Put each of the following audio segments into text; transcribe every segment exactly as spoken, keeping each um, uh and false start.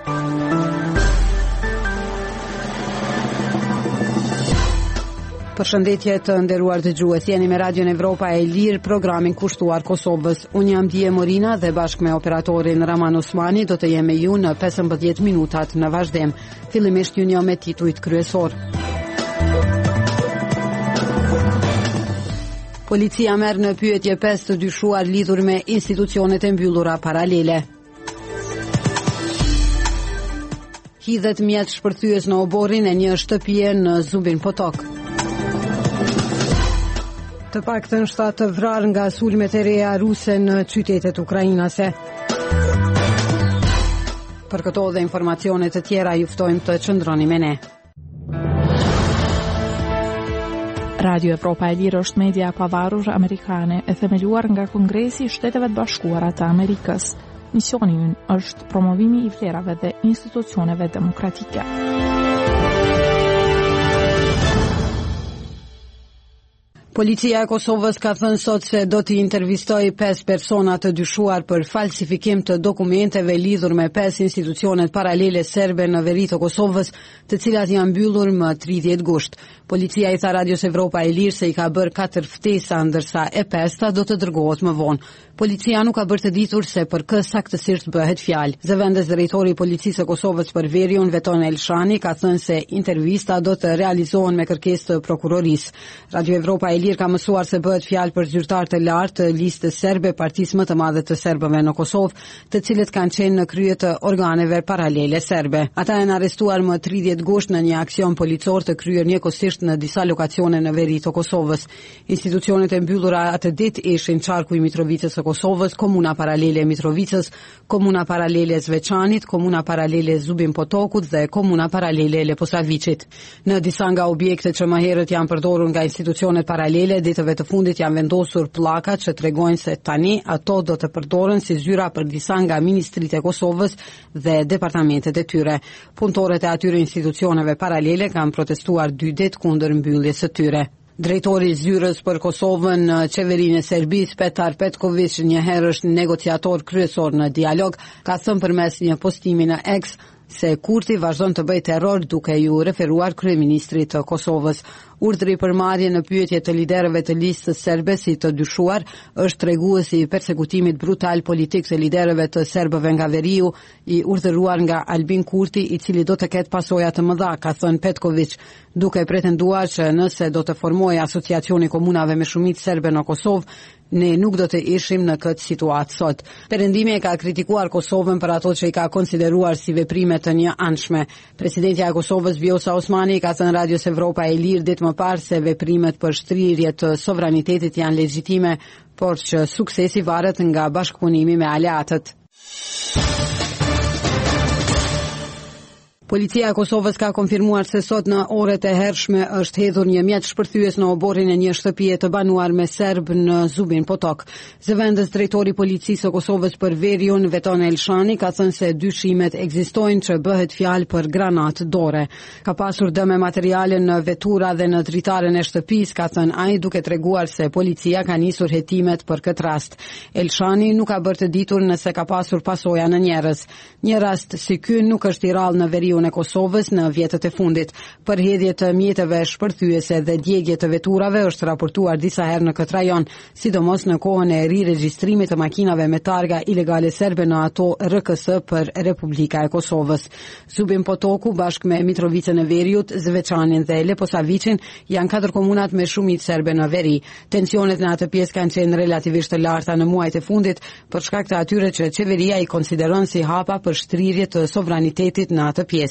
Përshëndetje të nderuar dëgjues, jeni me Radion Evropa e Lirë, programin kushtuar Kosovës. Unë jam Dije Morina dhe bashkë me operatorin Raman Osmani do të jem me ju në pesëmbëdhjetë minutat në vazhdim. Fillimisht ju njoh me titujt kryesor. Policia merr në pyetje pesë të dyshuar lidhur me institucionet e mbyllura paralele. Hidhet mjet shpërthyes në oborrin e një shtëpie në Zubin Potok. Të paktën shtatë të vrarë nga sulmet e reja ruse në qytetet ukrainase. Për këto dhe informacionet të tjera ju ftojmë të qëndroni me ne. Radio Evropa e Lirë është media pavarur amerikane e themeluar nga Kongresi i Shteteve të Bashkuara të Amerikës. Misioni i ynë është promovimi i vlerave dhe institucioneve demokratike. Policia e Kosovës ka thënë sot se do t'i intervistoj pesë persona të dyshuar për falsifikim të dokumenteve lidhur me pesë institucionet paralele serbe në veri të Kosovës, të cilat janë mbyllur më tridhjetë gusht. Policia i tha Radios Evropa e Lirë se i ka bërë katër ftesa, ndërsa e pesta do të dërgohet më vonë. Policia nuk ka bërë të ditur se për kë saktësisht bëhet fjalë. Zëvendës drejtori i Policisë së Kosovës për veriun, Veton Elshani, ka thënë se intervista do të realizohen me kërkesë të prokurorisë. Radio Evropa e Lirë ka mësuar se bëhet fjalë për zyrtar të lartë të listës serbe, partisë më të madhe të serbëve në Kosovë, të cilët kanë qenë në krye të organeve paralele serbe. Ata janë arrestuar më tridhjetë gusht në një aksion policor të kryer njëkohësisht në disa lokacione në veri të Kosovës. Institucionet e mbyllura atë ditë ishin Qarku i Mitrovicës së Kosovës, Komuna Paralele e Mitrovicës, Komuna Paralele e Zveçanit, Komuna Paralele e Zubin Potokut dhe Komuna Paralele e Leposaviçit. Në disa nga objektet që më herët janë përdorur nga institucionet paralele, ditëve të fundit janë vendosur pllakat që tregojnë se tani ato do të përdoren si zyra për disa nga ministritë e Kosovës dhe departamentet e tyre. Punëtorët e atyre institucioneve paralele kanë protestuar dy ditë kundër mbylljes së tyre. Drejtori i zyrës për Kosovën në qeverinë e Serbisë, Petar Petković, një herë është negociator kryesor në dialog, ka thënë përmes një postimi në X se Kurti vazhdon të bëjë terror duke ju referuar kryeministrit të Kosovës. Urdhri për marrje në pyetje të liderëve të listës serbe si të dyshuar është treguesi i persekutimit brutal politik të liderëve të serbëve nga veriu, i urdhëruar nga Albin Kurti, i cili do të ketë pasoja të mëdha, ka thënë Petković, duke pretenduar që nëse do të formojë asociacioni komunave me shumicë serbe në Kosovë, ne nuk do të ishim në këtë situatë sot. Perëndimi e ka kritikuar Kosovën për ato që i ka konsideruar si veprime të njëanshme. Presidentja e Kosovës Vjosa Osmani ka thënë Radios Evropa e Lirë ditë më parë se veprimet për shtrirje të sovranitetit janë legjitime, por që suksesi varet nga bashkëpunimi me aleatët. Policia e Kosovës ka konfirmuar se sot në orët e hershme është hedhur një mjet shpërthyes në oborrin e një shtëpie të banuar me serb në Zubin Potok. Zëvendës drejtori i Policisë së Kosovës për veriun, Veton Elshani, ka thënë se dyshimet ekzistojnë që bëhet fjalë për granatë dore. Ka pasur dëme materiale në vetura dhe në dritaren e shtëpisë, ka thënë ai, duke treguar se policia ka nisur hetimet për këtë rast. Elshani nuk ka bërë të ditur nëse ka pasur pasoja në njerëz. Një rast si ky nuk është i rrallë në veriun e Kosovës në vjetët e fundit. Për hedhje të mjeteve shpërthyese dhe djegje të veturave është raportuar disa herë në këtë rajon, sidomos në kohën e riregjistrimit të makinave me targa ilegale serbe në ato R K S për Republika e Kosovës. Zubin Potoku bashkë me Mitrovicën e Veriut, Zveçanin dhe Leposaviçin janë katër komunat me shumicë serbe në veri. Tensionet në atë pjesë kanë qenë relativisht të larta në muajt e fundit për shkak të atyre që qeveria i konsideron si hapa për shtrirje të sovranitetit në atë pjesë.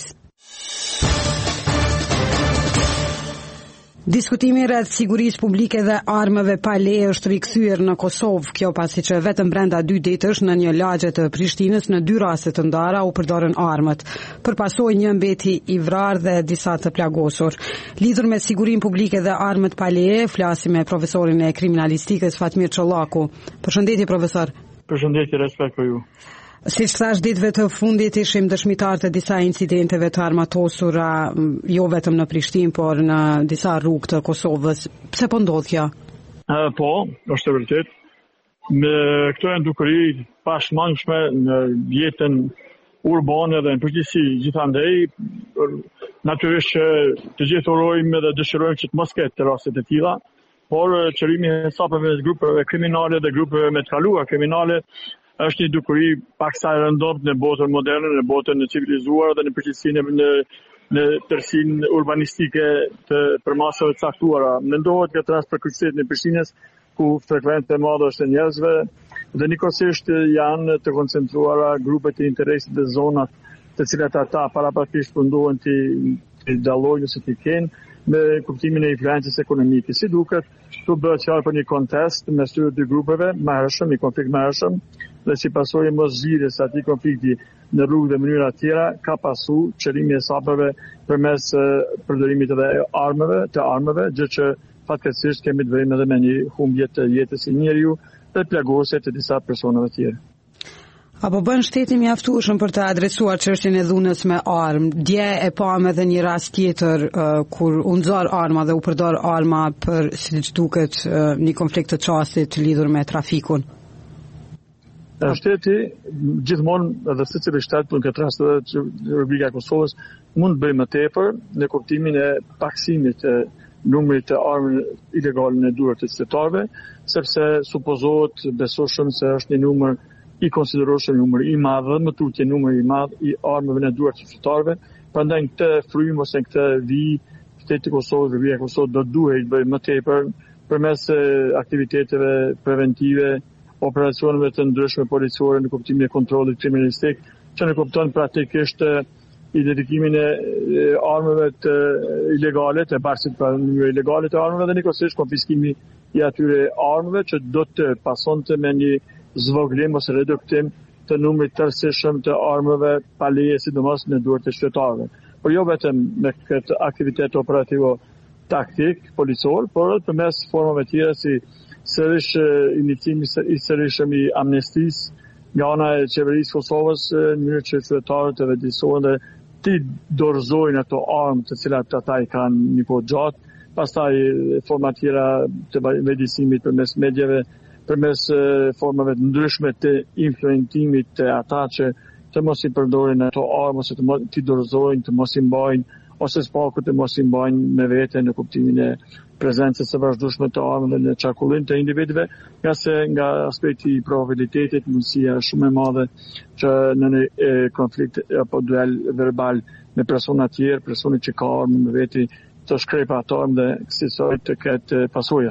Diskutimi rreth sigurisë publike dhe armëve pa leje është rikthyer në Kosovë, kjo pasi që vetëm brenda dy ditësh në një lagje të Prishtinës në dy raste të ndara u përdorën armët. Përpasoi një mbeti i vrarë dhe disa të plagosur. Lidhur me sigurinë publike dhe armët pa leje, flasim me profesorin e kriminalistikës Fatmir Çollaku. Përshëndetje profesor. Përshëndetje, respekt për ju. Si që thash, ditëve të fundit ishim dëshmitar të disa incidenteve të armatosura, jo vetëm në Prishtinë, por në disa rrugë të Kosovës. Pse po ndodh kjo? Uh, po, është e vërtet. Me këto janë dukuri pashmangshme në jetën urbane dhe në përgjithësi gjithandej, natyrisht që të gjithë urojmë dhe dëshirojmë që të mos ketë raste të tilla, por çelimi i hesapeve të grupeve kriminale dhe grupeve me të kaluar kriminale është një dukuri paksa e rëndomt në botën moderne, në botën e civilizuar dhe në përgjithësi në në tërsinë urbanistike të përmasave të caktuara. Mendohet këtë rast për kryeqytetin e Prishtinës, ku frekuencë e madhe është e njerëzve dhe njëkohësisht janë të koncentruara grupet e interesit dhe zonat të cilat ata paraprakisht mundohen të të dallojnë ose të kenë me kuptimin e influencës ekonomike. Si duket, këtu bëhet fjalë për një kontest mes këtyre dy grupeve, marrëshëm, një konflikt marrëshëm, dhe si pasojë e moszgjidhjes së atij konflikti në rrugë dhe mënyra të tjera, ka pasu çelimi i hesapeve përmes përdorimit edhe armëve, të armëve, gjë që fatkeqësisht kemi të bëjmë edhe me një humbje të jetës së njeriu dhe plagosje të disa personave të tjerë. Apo bën shteti mjaftueshëm për të adresuar çështjen e dhunës me armë? Dje e pam edhe një rast tjetër uh, kur u nxor arma dhe u përdor arma për, siç duket, uh, një konflikt të çastit lidhur me trafikun. Shteti gjithmonë edhe secili shtet për këtë rast edhe Republika e Kosovës mund të bëjë më tepër në kuptimin e paksimit të numrit të armëve ilegale në duart të qytetarëve, sepse supozohet, besoshëm se është një numër i konsideroshëm, numër i madh dhe më tutje numër i madh i armëve në duart të qytetarëve. Prandaj këtë frym ose këtë vijë shteti i Kosovës, Republika e Kosovës do duhet të bëjë më tepër përmes aktiviteteve preventive, operacioneve të ndryshme policore në kuptimin e kontrollit kriminalistik, që ne kupton praktikisht identifikimin e armëve të ilegale, të bashkët për mënyrë ilegale të armëve dhe njëkohësisht konfiskimi i atyre armëve që do të pasonte me një zvogëlim ose reduktim të numrit tërësishëm të armëve pa leje, sidomos në duart të qytetarëve. Por jo vetëm me këtë aktivitet operativo taktik, policor, por përmes formave tjera si sërish iniciimi i sërishëm i amnestisë nga ana e qeverisë Kosovës, në mënyrë që qytetarët të vëdësohen dhe ti dorëzojnë ato armë të cilat ata i kanë një kohë gjatë, pastaj forma tjera të vëdësimit përmes medjave, përmes formave të ndryshme të influentimit të ata që të mos i përdorin ato armë ose të mos i dorëzojnë, të mos i mbajnë ose s'paku të mos i mbajnë me vete në kuptimin e prezencës së vazhdueshme të armëve në qarkullim të individëve, nga se nga aspekti i probabilitetit mundësia shumë e madhe që në një konflikt apo duel verbal me persona të tjerë, personi që ka armë me veti të shkrejpa ato armë dhe kësaj të ketë pasoja.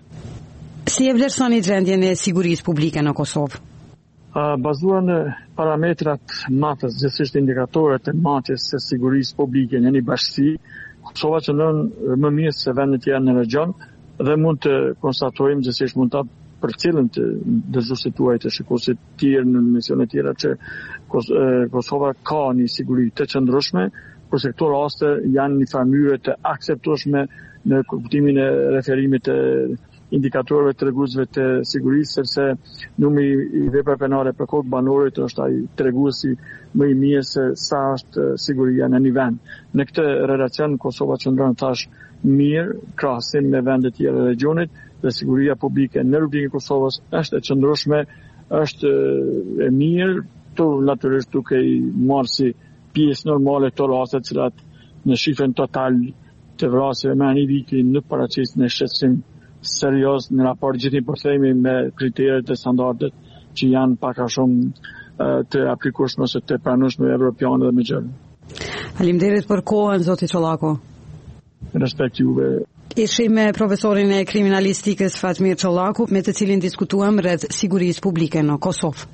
Si e vlerësoni gjendjen e sigurisë publike në Kosovë? Bazuar në parametrat matës, gjithsesi indikatorët e matjes së sigurisë publike në një bashkësi, Kosova qëndron më mirë se vendet tjera në region dhe mund të konstatojmë gjithsesi mund ta përcjellëm të dëgjuesit tuaj të shikuesit të tjerë në misione tjera që Kosova ka një siguri të qëndrueshme, kurse këto raste janë një farë të akseptueshme në kuptimin e referimit të indikatorëve treguesve të sigurisë, sepse numri i veprave penale për kohë banorit është ai treguesi më i mirë se sa është siguria në një vend. Në këtë relacion Kosova qëndron tash mirë krahasim me vendet tjera të regionit dhe siguria publike në Republikën e Kosovës është e qëndrueshme, është e mirë, tu natyrisht duke i marrë si pjesë normale këto raste të cilat në shifrën total të vrasjeve me një viti nuk paraqisin në shqetësim serioz në raport gjithë po themi me kriteret e standardet që janë pak a shumë të aplikueshme ose të pranueshme evropiane dhe me gjërë. Faleminderit për kohën, zoti Çollaku. Respekt juve. Ishim me profesorin e kriminalistikës Fatmir Çollaku, me të cilin diskutuam rreth sigurisë publike në Kosovë.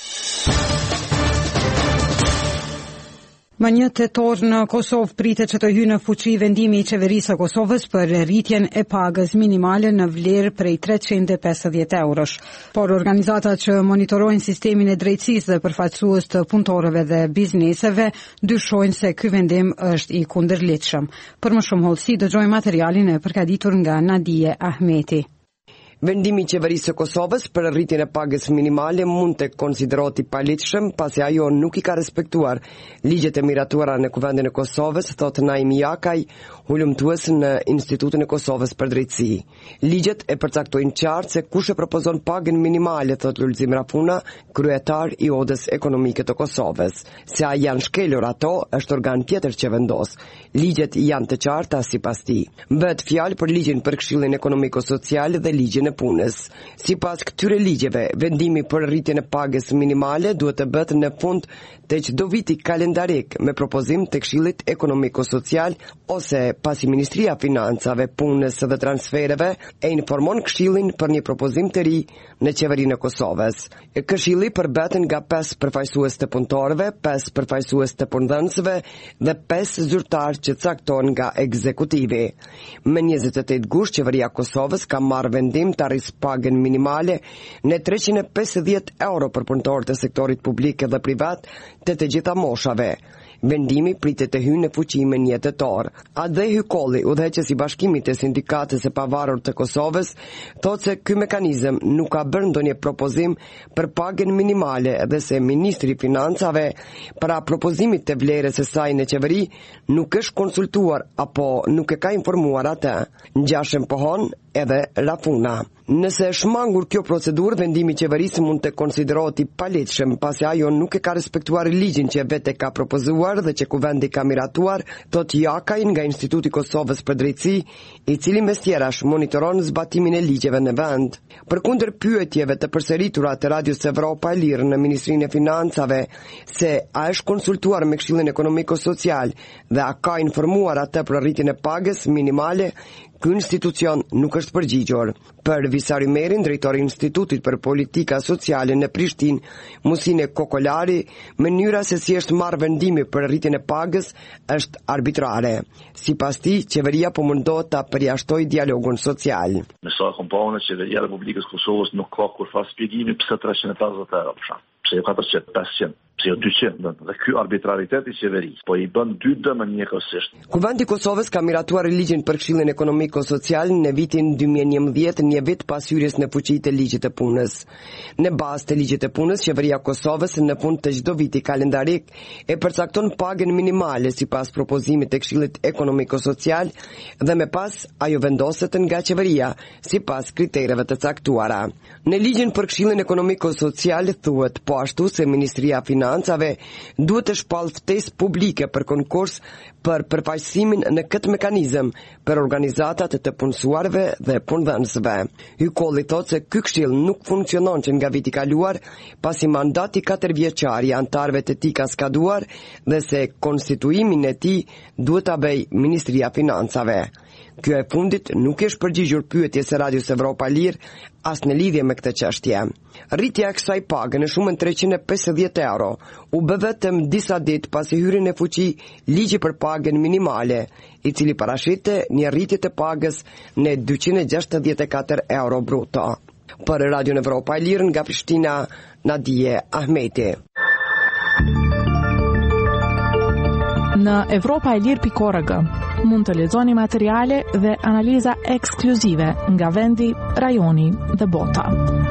Më një tetor në Kosovë pritet që të hyjë në fuqi vendimi i qeverisë së Kosovës për rritjen e pagës minimale në vlerë prej treqind e pesëdhjetë eurosh. Por organizatat që monitorojnë sistemin e drejtësisë dhe përfaqësues të punëtorëve dhe bizneseve dyshojnë se ky vendim është i kundërligjshëm. Për më shumë hollësi dëgjojmë materialin e përgatitur nga Nadije Ahmeti. Vendimi i qeverisë së Kosovës për rritjen e pagës minimale mund të konsiderohet i paligjshëm pasi ajo nuk i ka respektuar ligjet e miratuara në Kuvendin e Kosovës, thot Naimi Jakaj, hulumtues në Institutin e Kosovës për Drejtësi. Ligjet e përcaktojnë qartë se kush e propozon pagën minimale, thot Lulzim Rafuna, kryetar i Odës Ekonomike të Kosovës. Se a janë shkelur ato, është organ tjetër që vendos. Ligjet janë të qarta sipas tij. Bëhet fjalë për ligjin për Këshillin Ekonomiko-Social dhe ligjin e punës. Sipas këtyre ligjeve, vendimi për rritjen e pagës minimale duhet të bëhet në fund të çdo viti kalendarik me propozim të Këshillit Ekonomiko-Social ose pasi Ministria e Financave, Punës dhe Transfereve e informon Këshillin për një propozim të ri në qeverinë e Kosovës. Këshilli përbetet nga pesë përfaqësues të punëtorëve, pesë përfaqësues të punëdhënësve dhe pesë zyrtarë që caktohen nga ekzekutivi. Me njëzet e tetë gusht, qeveria e Kosovës ka marrë vendim të arrisë pagën minimale në treqind e pesëdhjetë euro për punëtorët e sektorit publik dhe privat të të gjitha moshave. Vendimi pritet të hyjë në fuqi me një tetor. Adhe Hykolli, udhëheqësi i Bashkimit të Sindikatës së Pavarur të Kosovës, thotë se ky mekanizëm nuk ka bërë ndonjë propozim për pagën minimale dhe se Ministri i Financave para propozimit të vlerës së saj në qeveri nuk është konsultuar apo nuk e ka informuar atë. Ngjashëm pohon edhe Rafuna. Nëse është shmangur kjo procedurë, vendimi i qeverisë mund të konsiderohet i paligjshëm pasi ajo nuk e ka respektuar ligjin që vetë ka propozuar dhe që Kuvendi ka miratuar, thot Jakaj nga Instituti i Kosovës për Drejtësi, i cili mes tjerash monitoron zbatimin e ligjeve në vend. Përkundër pyetjeve të përsëritura të Radios Evropa e Lirë në Ministrinë e Financave se a është konsultuar me Këshillin Ekonomiko-Social dhe a ka informuar atë për rritjen e pagës minimale, ky institucion nuk është përgjigjur. Për Visari Merin, drejtori i Institutit për Politika Sociale në Prishtinë, Musine Kokolari, mënyra se si është marrë vendimi për rritjen e pagës është arbitrare. Sipas tij, qeveria po mundohet ta përjashtojë dialogun social. Me sa kompone, qeveria e Republikës Kosovës nuk ka kurrë shpjegimi pse treqind e pesëdhjetë euro për shkak. Pse jo katërqind, pesëqind, pse jo dyqind, dhe ky arbitraritet i qeverisë po i bën dy dëm njëkohësisht. Kuvendi i Kosovës ka miratuar ligjin për Këshillin Ekonomiko-Social në vitin dy mijë e njëmbëdhjetë, një vit pas hyrjes në fuqi të ligjit të punës. Në bazë të ligjit të punës, qeveria e Kosovës në fund të çdo viti kalendarik e përcakton pagën minimale sipas propozimit të Këshillit Ekonomiko-Social dhe më pas ajo vendoset nga qeveria sipas kritereve të caktuara. Në ligjin për Këshillin Ekonomiko-Social thuhet po ashtu se Ministria e Financave duhet të shpallë ftesë publike për konkurs për përfaqësimin në këtë mekanizëm për organizatat të punësuarve dhe punëdhënësve. Hykolli thotë se ky këshill nuk funksionon që nga viti kaluar, pasi mandati katër vjeçar i antarëve të tij ka skaduar dhe se konstituimin e tij duhet ta bëjë Ministria e Financave. Kjo e fundit nuk është përgjigjur pyetjes së Radios Evropa e Lirë as në lidhje me këtë çështje. Rritja e kësaj pagë në shumën treqind e pesëdhjetë euro u bë vetëm disa ditë pasi hyrjen në fuqi ligji për pagën minimale, i cili parashitte një rritje të pagës në dyqind e gjashtëdhjetë e katër euro bruto. Për Radio Evropa e Lirë nga Prishtina, Nadije Ahmeti. Në Evropa e Lirë pikë org mund të lexoni materiale dhe analiza ekskluzive nga vendi, rajoni dhe bota.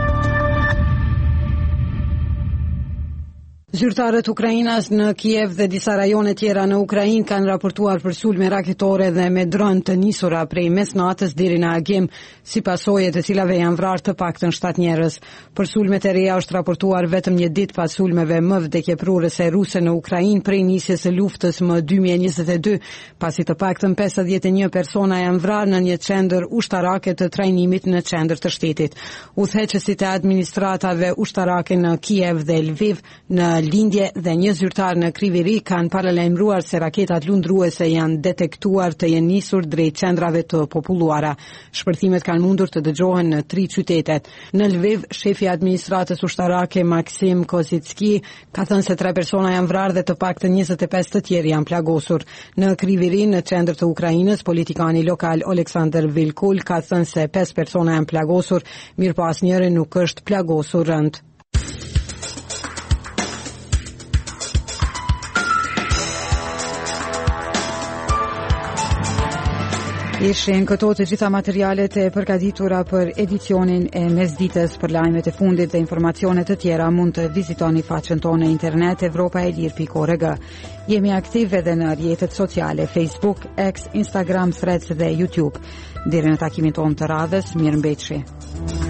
Zyrtarët Ukrainas në Kiev dhe disa rajone tjera në Ukrainë kanë raportuar për sulme raketore dhe me dron të nisura prej mesnatës deri në agim, si pasojë të cilave janë vrarë të paktën shtatë njerëz. Për sulmet e reja është raportuar vetëm një ditë pas sulmeve më vdekjeprurëse ruse në Ukrainë prej nisjes së luftës më dy mijë e njëzet e dy, pasi të paktën pesëdhjetë e një persona janë vrarë në një qendër ushtarake të trajnimit në qendër të shtetit. Udhëheqësit e administratave ushtarake në Kiev dhe Lviv në lindje dhe një zyrtar në Kriviri kanë paralajmëruar se raketat lundruese janë detektuar të jenë nisur drejt qendrave të populluara. Shpërthimet kanë mundur të dëgjohen në tri qytetet. Në Lviv, shefi i administratës ushtarake Maksim Kozitski ka thënë se tre persona janë vrarë dhe të paktën njëzet e pesë të tjerë janë plagosur. Në Kriviri, në qendër të Ukrainës, politikani lokal Oleksandr Vilkul ka thënë se pesë persona janë plagosur, mirë po asnjëri nuk është plagosur rënd. Ishin këto të gjitha materialet e përgatitura për edicionin e mesditës. Për lajmet e fundit dhe informacionet të tjera mund të vizitoni faqen tonë në internet evropa e lirë pikë org. Jemi aktiv edhe në rrjetet sociale Facebook, X, Instagram, Threads dhe YouTube. Deri në takimin tonë të radhës, mirëmbëjtje.